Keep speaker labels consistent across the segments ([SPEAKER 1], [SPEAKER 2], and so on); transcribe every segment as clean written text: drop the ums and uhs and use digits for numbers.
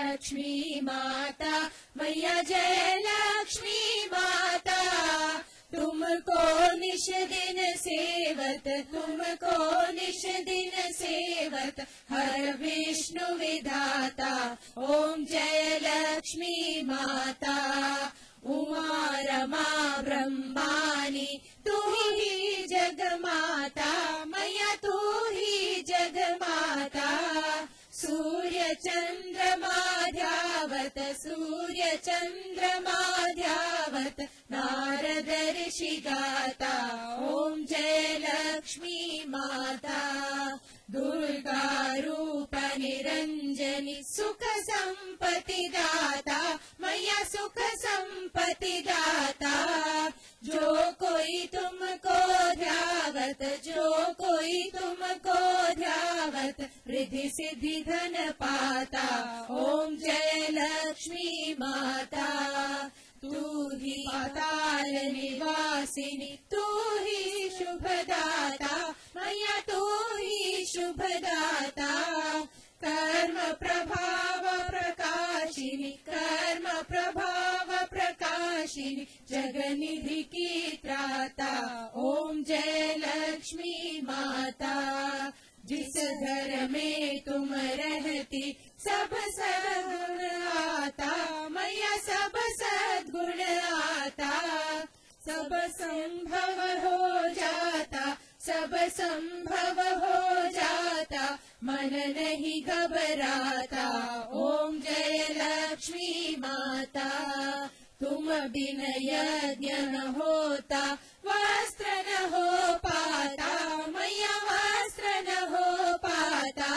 [SPEAKER 1] लक्ष्मी माता, मैया जय लक्ष्मी माता। तुमको निश दिन सेवत, तुमको निश दिन सेवत, हर विष्णु विधाता। ओम जय लक्ष्मी माता। उमा रमा ब्रह्मानी तू ही जगमाता, मैया तू ही जगमाता। सूर्य चंद्रमा ध्यावत, सूर्य चंद्रमा ध्यावत, नारद ऋषि गाता। ओम जय लक्ष्मी माता। दुर्गा रूप निरंजनी सुख संपत्ति दाता, मैया सुख संपत्ति दाता। जो कोई तुमको ध्यावत, जो कोई तुमको ध्यावत, रिद्धि सिद्धि धन पाता। ओम जय लक्ष्मी माता। तू ही पाताल निवासिनी, तू ही शुभदाता, मैया तू ही शुभदाता। कर्म प्रभाव प्रकाशिनी, कर्म प्रभाव प्रकाशिनी, जगनिधि की त्राता। ओम जय लक्ष्मी माता। जिस घर में तुम रहती सब सद्गुण आता, मैया सब सद्गुण आता। सब संभव हो जाता, सब संभव हो जाता, मन नहीं घबराता। ओम जय लक्ष्मी माता। तुम बिन यज्ञ न होता, वस्त्र न हो पाता, मैया वस्त्र न हो पाता।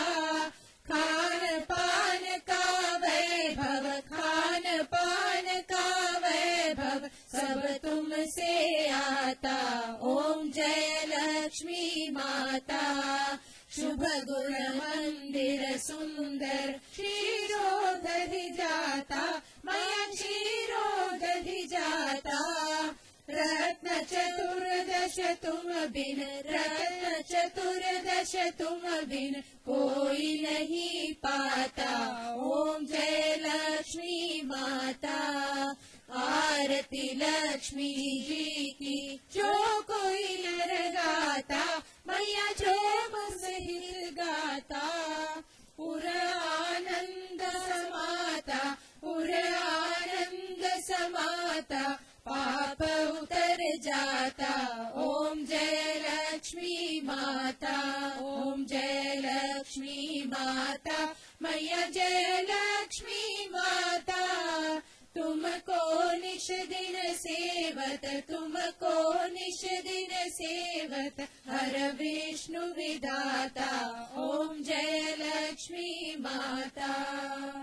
[SPEAKER 1] खान पान का वैभव, खान पान का वैभव, सब तुमसे आता। ओम जय लक्ष्मी माता। शुभ गुण मंदिर सुंदर, क्षीरोदधि जाता, मैया क्षीरोदधि जाता। रत्न चतुर्दश तुम बिन, रत्न चतुर्दश तुम बिन, कोई नहीं पाता। ओम जय लक्ष्मी माता। आरती लक्ष्मी जी की जो कोई नर गाता, मैया जो मुझे गाता। पुर आनंद समाता, पुर आनंद समाता, पाप उतर जाता। ओम जय लक्ष्मी माता। ओम जय लक्ष्मी माता, मैया जय लक्ष्मी माता। तुमको निश दिन सेवत, तुमको निश दिन सेवत, हर विष्णु विधाता। ओम जय लक्ष्मी माता।